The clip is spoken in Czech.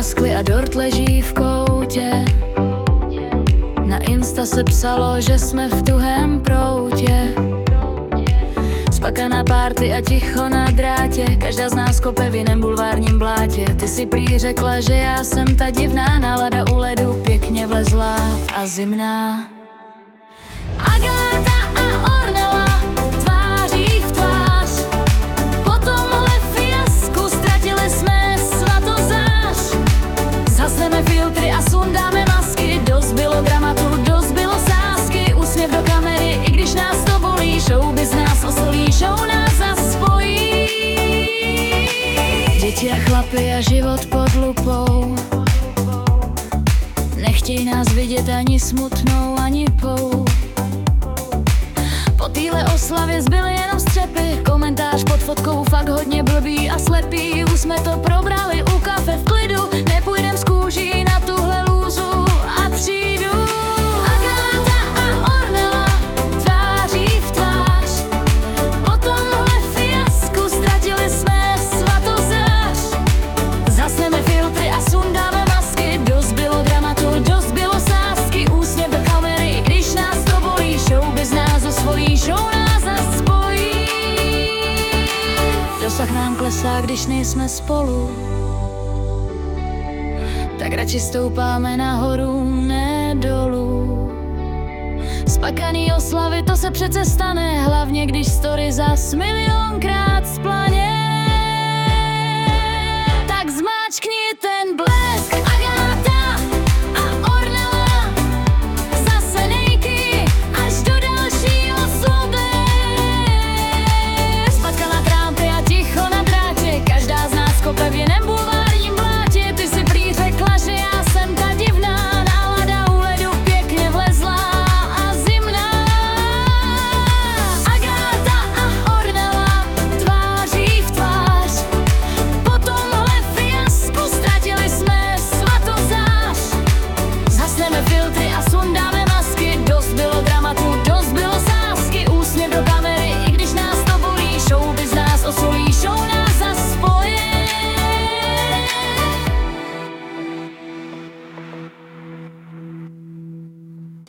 Moskvy a dort leží v koutě. Na Insta se psalo, že jsme v tuhém proutě. Spakaná party a ticho na drátě, každá z nás kope v jiném bulvárním blátě. Ty si prý řekla, že já jsem ta divná, nálada u ledu pěkně vlezlá a zimná. Agáta a Ornella tváří v tvář, po tomhle fiasku ztratili jsme svatozář. Zhasneme filtry a sundáme masky, dost bylo dramatu, dost bylo sásky. Úsměv do kamery, i když nás to bolí, showbiz nás osolí, show nás zas spojí. Děti a chlapy a život pod lupou, nechtěj nás vidět ani smutnou, ani pou. Po téhle oslavě zbyly jenom střepy, komentář pod fotkou fakt hodně blbý a slepý. Už jsme to probrali u kafe v klidu, nepůjdem z kůží na tuhle lůzu a přijdu. Agáta a Ornella tváří v tvář, po tomhle fiasku ztratili jsme svatozář. Zhasneme filtry a sundáme masky, dost bylo dramatu, dost bylo sásky. Úsměv do kamery, když nás to bolí, showbiz nás osvojí, show nás zas spojí. Dosah nám klesá, když nejsme spolu, tak radši stoupáme nahoru, ne dolů. Spakaný oslavy, to se přece stane, hlavně když story zas milionkrát spláně.